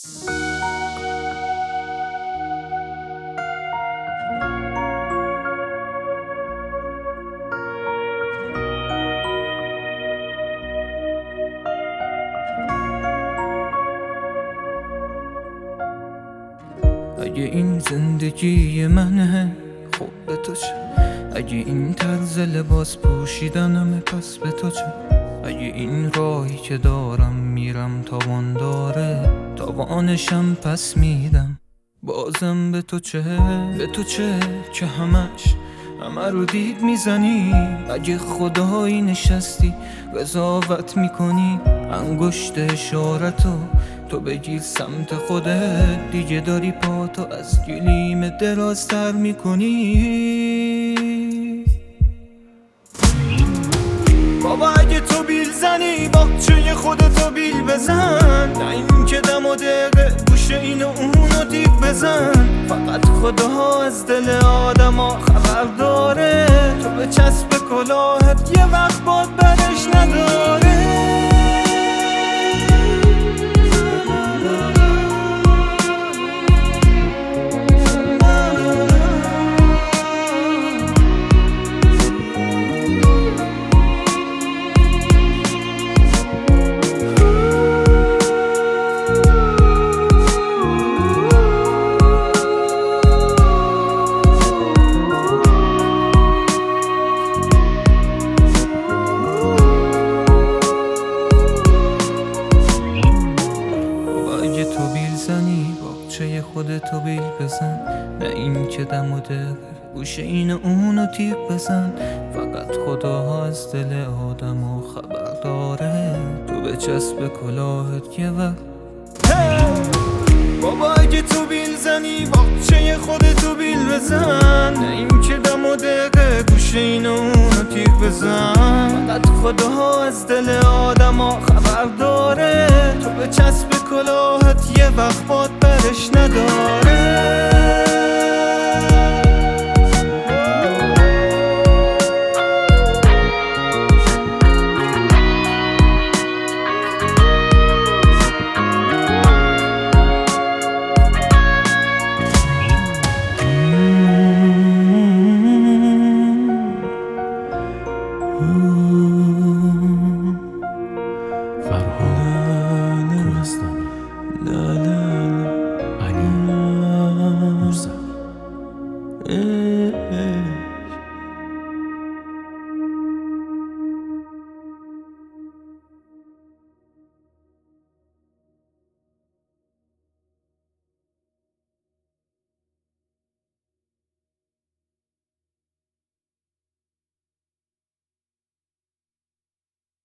اگه این زندگی منه خب به تو چه؟ اگه این طرز لباس پوشیدنمه پس به تو چه؟ اگه این راهی که دارم میرم تاوان داره تاوانشم پس میدم بازم به تو چه؟ به تو چه که همه رو دید میزنی؟ اگه خدایی نشستی قضاوت میکنی انگشت اشارتو تو بگیر سمت خودت دیگه داری پاتو از گلیم درازتر میکنی. بابا اگه تو بیل زنی باغچه خودتو بیل بزن، نه این که دم و دقیقه گوشه اینو اونو دیگ بزن. فقط خدا از دل آدم ها خبر داره تو به چسب کلاهت یه وقت باد برش نداره. باغچه خودتو بیل بزن، نه این که دم و دقیقه گوشه اینو اونو تیغ بزن. فقط خدا از دل آدم و خبر داره تو به چسب کلاهت یه وقت. بابا اگه تو بیل زنی باغچه خودتو بیل بزن، نه این که دم و دقیقه گوشه اینو اونو تیغ بزن. فقط خدا از دل آدم ها خبر داره تو به چسب کلاهت یه وقت باد برش نداره.